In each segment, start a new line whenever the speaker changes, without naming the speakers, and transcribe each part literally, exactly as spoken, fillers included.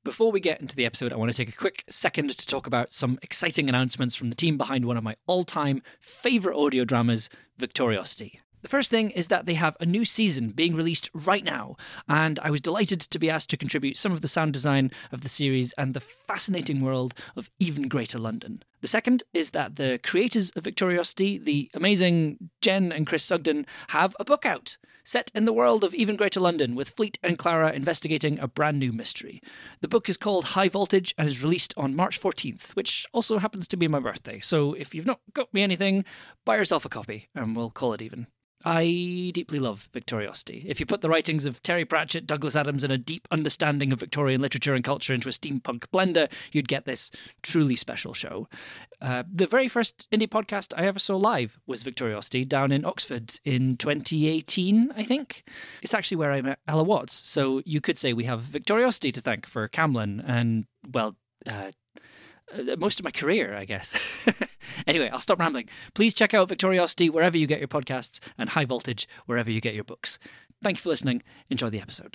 before we get into the episode, I want to take a quick second to talk about some exciting announcements from the team behind one of my all-time favourite audio dramas, Victoriosity. The first thing is that they have a new season being released right now, and I was delighted to be asked to contribute some of the sound design of the series and the fascinating world of Even Greater London. The second is that the creators of Victoriosity, the amazing Jen and Chris Sugden, have a book out, set in the world of Even Greater London, with Fleet and Clara investigating a brand new mystery. The book is called High Voltage and is released on March fourteenth, which also happens to be my birthday, so if you've not got me anything, buy yourself a copy, and we'll call it even. I deeply love Victoriosity. If you put the writings of Terry Pratchett, Douglas Adams, and a deep understanding of Victorian literature and culture into a steampunk blender, you'd get this truly special show. Uh, the very first indie podcast I ever saw live was Victoriosity down in Oxford in twenty eighteen, I think. It's actually where I met Ella Watts, so you could say we have Victoriosity to thank for Camlin and, well, uh, most of my career, I guess. Anyway, I'll stop rambling. Please check out Victoriosity wherever you get your podcasts and High Voltage wherever you get your books. Thank you for listening. Enjoy the episode.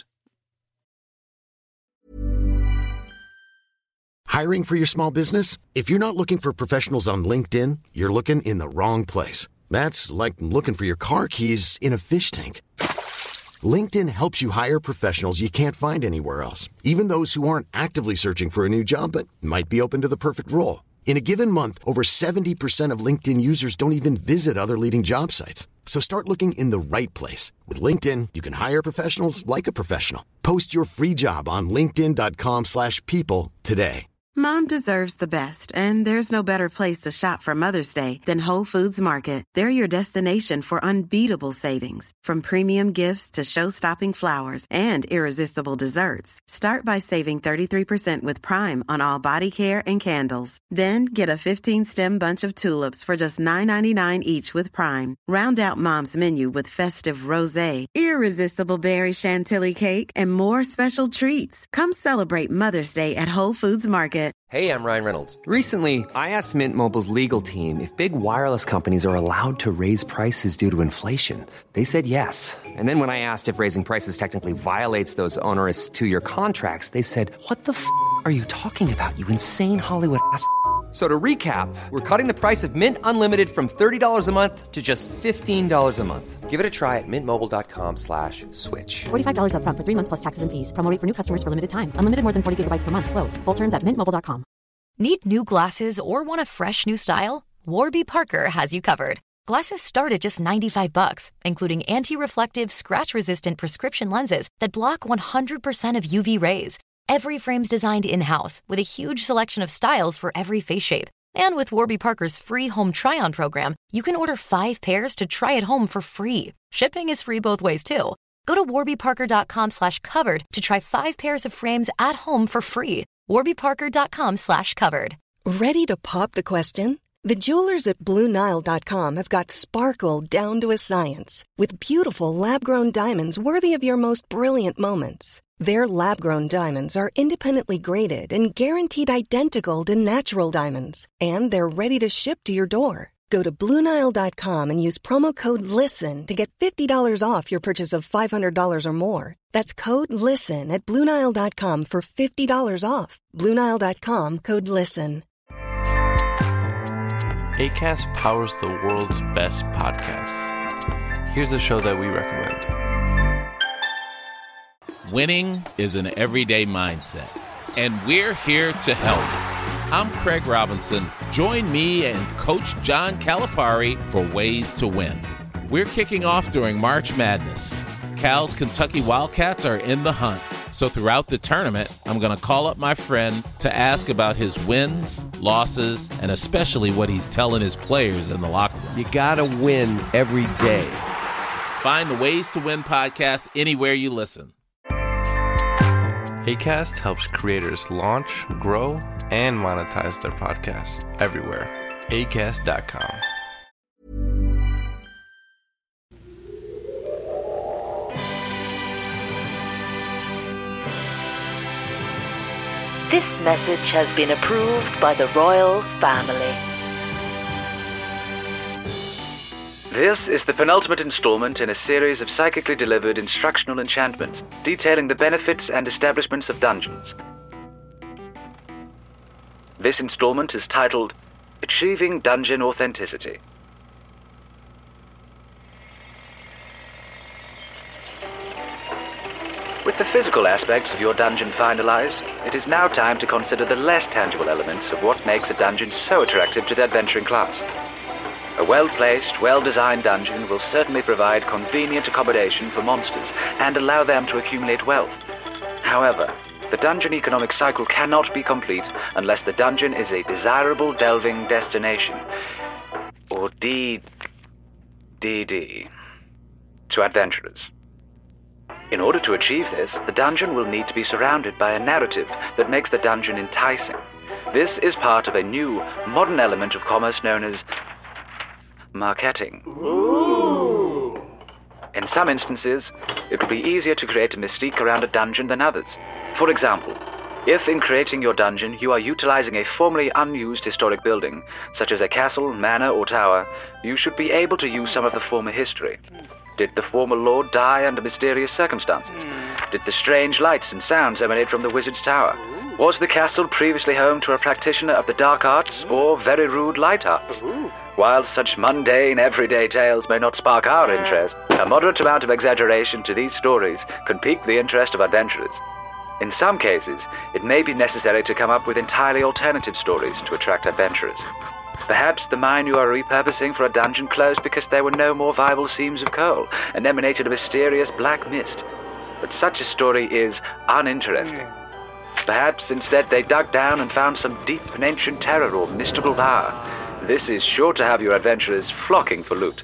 Hiring for your small business? If you're not looking for professionals on LinkedIn, you're looking in the wrong place. That's like looking for your car keys in a fish tank. LinkedIn helps you hire professionals you can't find anywhere else, even those who aren't actively searching for a new job but might be open to the perfect role. In a given month, over seventy percent of LinkedIn users don't even visit other leading job sites. So start looking in the right place. With LinkedIn, you can hire professionals like a professional. Post your free job on linkedin.com slash people today.
Mom deserves the best, and there's no better place to shop for Mother's Day than Whole Foods Market. They're your destination for unbeatable savings, from premium gifts to show-stopping flowers and irresistible desserts. Start by saving thirty-three percent with Prime on all body care and candles. Then get a fifteen-stem bunch of tulips for just nine ninety-nine each with Prime. Round out Mom's menu with festive rosé, irresistible berry chantilly cake, and more special treats. Come celebrate Mother's Day at Whole Foods Market.
Hey, I'm Ryan Reynolds. Recently, I asked Mint Mobile's legal team if big wireless companies are allowed to raise prices due to inflation. They said yes. And then when I asked if raising prices technically violates those onerous two-year contracts, they said, what the f*** are you talking about, you insane Hollywood ass f- So to recap, we're cutting the price of Mint Unlimited from thirty dollars a month to just fifteen dollars a month. Give it a try at mintmobile.com slash switch.
forty-five dollars up front for three months plus taxes and fees. Promo rate for new customers for limited time. Unlimited more than forty gigabytes per month. Slows full terms at mint mobile dot com.
Need new glasses or want a fresh new style? Warby Parker has you covered. Glasses start at just ninety-five bucks, including anti-reflective, scratch-resistant prescription lenses that block one hundred percent of U V rays. Every frame's designed in-house with a huge selection of styles for every face shape. And with Warby Parker's free home try-on program, you can order five pairs to try at home for free. Shipping is free both ways, too. Go to warbyparker.com slash covered to try five pairs of frames at home for free. warbyparker.com slash covered.
Ready to pop the question? The jewelers at Blue Nile dot com have got sparkle down to a science with beautiful lab-grown diamonds worthy of your most brilliant moments. Their lab-grown diamonds are independently graded and guaranteed identical to natural diamonds, and they're ready to ship to your door. Go to Blue Nile dot com and use promo code LISTEN to get fifty dollars off your purchase of five hundred dollars or more. That's code LISTEN at Blue Nile dot com for fifty dollars off. Blue Nile dot com, code LISTEN.
Acast powers the world's best podcasts. Here's a show that we recommend.
Winning is an everyday mindset, and we're here to help. I'm Craig Robinson. Join me and Coach John Calipari for Ways to Win. We're kicking off during March Madness. Cal's Kentucky Wildcats are in the hunt. So throughout the tournament, I'm going to call up my friend to ask about his wins, losses, and especially what he's telling his players in the locker room.
You got to win every day.
Find the Ways to Win podcast anywhere you listen.
Acast helps creators launch, grow, and monetize their podcasts everywhere. acast dot com.
This message has been approved by the royal family.
This is the penultimate installment in a series of psychically delivered instructional enchantments detailing the benefits and establishments of dungeons. This installment is titled Achieving Dungeon Authenticity. With the physical aspects of your dungeon finalized, it is now time to consider the less tangible elements of what makes a dungeon so attractive to the adventuring class. A well-placed, well-designed dungeon will certainly provide convenient accommodation for monsters and allow them to accumulate wealth. However, the dungeon economic cycle cannot be complete unless the dungeon is a desirable delving destination, or D D D, to adventurers. In order to achieve this, the dungeon will need to be surrounded by a narrative that makes the dungeon enticing. This is part of a new, modern element of commerce known as marketing. Ooh. In some instances, it will be easier to create a mystique around a dungeon than others. For example, if in creating your dungeon you are utilizing a formerly unused historic building, such as a castle, manor, or tower, you should be able to use some of the former history. Did the former lord die under mysterious circumstances? Mm. Did the strange lights and sounds emanate from the wizard's tower? Ooh. Was the castle previously home to a practitioner of the dark arts or very rude light arts? Ooh. While such mundane, everyday tales may not spark our interest, a moderate amount of exaggeration to these stories can pique the interest of adventurers. In some cases, it may be necessary to come up with entirely alternative stories to attract adventurers. Perhaps the mine you are repurposing for a dungeon closed because there were no more viable seams of coal and emanated a mysterious black mist. But such a story is uninteresting. Perhaps instead they dug down and found some deep and ancient terror or mystical power. This is sure to have your adventurers flocking for loot.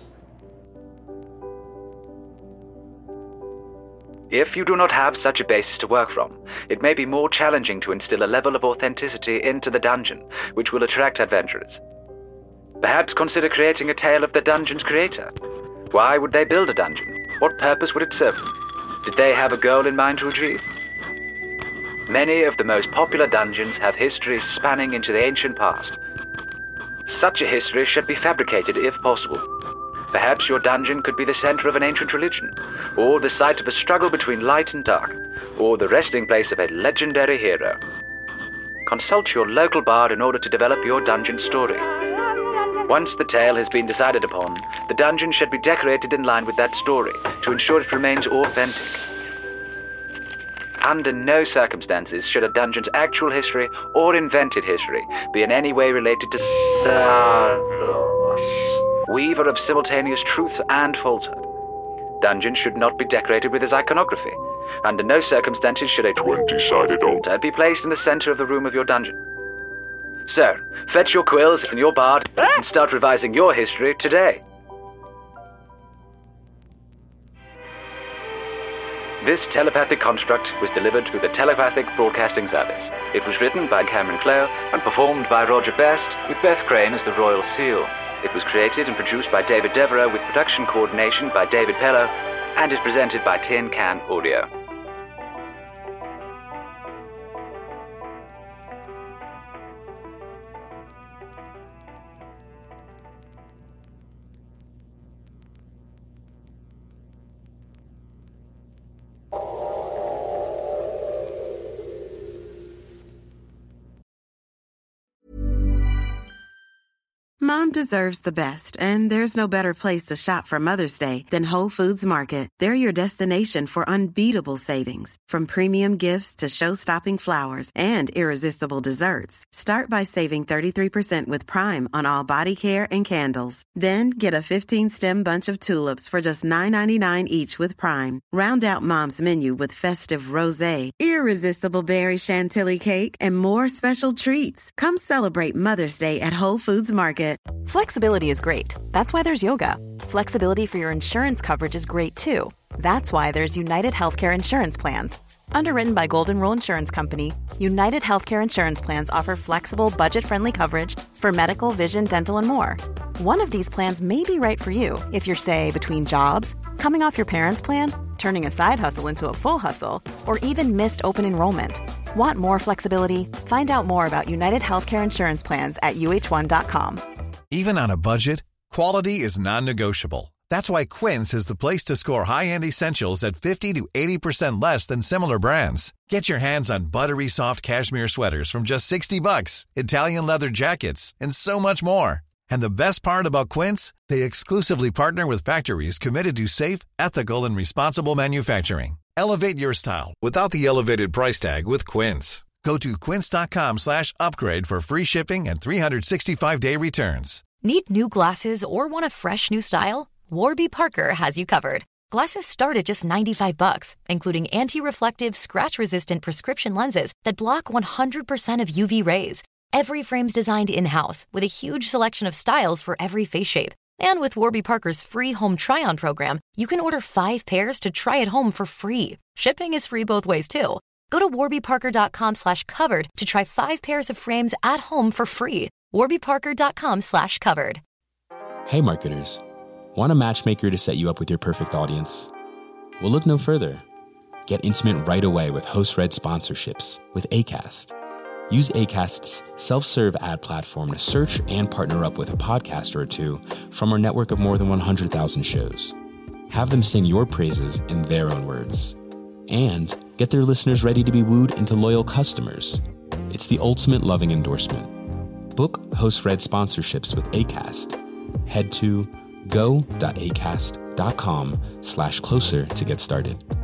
If you do not have such a basis to work from, it may be more challenging to instill a level of authenticity into the dungeon, which will attract adventurers. Perhaps consider creating a tale of the dungeon's creator. Why would they build a dungeon? What purpose would it serve them? Did they have a goal in mind to achieve? Many of the most popular dungeons have histories spanning into the ancient past. Such a history should be fabricated if possible. Perhaps your dungeon could be the center of an ancient religion, or the site of a struggle between light and dark, or the resting place of a legendary hero. Consult your local bard in order to develop your dungeon story. Once the tale has been decided upon, the dungeon should be decorated in line with that story to ensure it remains authentic. Under no circumstances should a dungeon's actual history or invented history be in any way related to Star Wars, weaver of simultaneous truth and falsehood. Dungeons should not be decorated with his iconography. Under no circumstances should a twenty-sided altar be placed in the center of the room of your dungeon. So, fetch your quills and your bard and start revising your history today. This telepathic construct was delivered through the Telepathic Broadcasting Service. It was written by Cameron Clow and performed by Roger Best, with Beth Crane as the Royal Seal. It was created and produced by David Devereux with production coordination by David Pello and is presented by Tin Can Audio.
Mom deserves the best, and there's no better place to shop for Mother's Day than Whole Foods Market. They're your destination for unbeatable savings, from premium gifts to show-stopping flowers and irresistible desserts. Start by saving thirty-three percent with Prime on all body care and candles. Then get a fifteen-stem bunch of tulips for just nine ninety-nine each with Prime. Round out Mom's menu with festive rosé, irresistible berry chantilly cake, and more special treats. Come celebrate Mother's Day at Whole Foods Market.
Flexibility is great. That's why there's yoga. Flexibility for your insurance coverage is great too. That's why there's United Healthcare Insurance Plans. Underwritten by Golden Rule Insurance Company, United Healthcare Insurance Plans offer flexible, budget-friendly coverage for medical, vision, dental, and more. One of these plans may be right for you if you're, say, between jobs, coming off your parents' plan, turning a side hustle into a full hustle, or even missed open enrollment. Want more flexibility? Find out more about United Healthcare Insurance Plans at U H one dot com.
Even on a budget, quality is non-negotiable. That's why Quince is the place to score high-end essentials at fifty to eighty percent less than similar brands. Get your hands on buttery soft cashmere sweaters from just sixty bucks, Italian leather jackets, and so much more. And the best part about Quince, they exclusively partner with factories committed to safe, ethical, and responsible manufacturing. Elevate your style without the elevated price tag with Quince. Go to quince.com slash upgrade for free shipping and three sixty-five day returns.
Need new glasses or want a fresh new style? Warby Parker has you covered. Glasses start at just ninety-five bucks, including anti-reflective, scratch-resistant prescription lenses that block one hundred percent of U V rays. Every frame's designed in-house with a huge selection of styles for every face shape. And with Warby Parker's free home try-on program, you can order five pairs to try at home for free. Shipping is free both ways, too. Go to warbyparker.com slash covered to try five pairs of frames at home for free. warbyparker.com slash covered.
Hey marketers, want a matchmaker to set you up with your perfect audience? Well, look no further. Get intimate right away with host-read sponsorships with Acast. Use Acast's self-serve ad platform to search and partner up with a podcaster or two from our network of more than one hundred thousand shows. Have them sing your praises in their own words. And get their listeners ready to be wooed into loyal customers. It's the ultimate loving endorsement. Book host-read sponsorships with Acast. Head to go.acast.com slash closer to get started.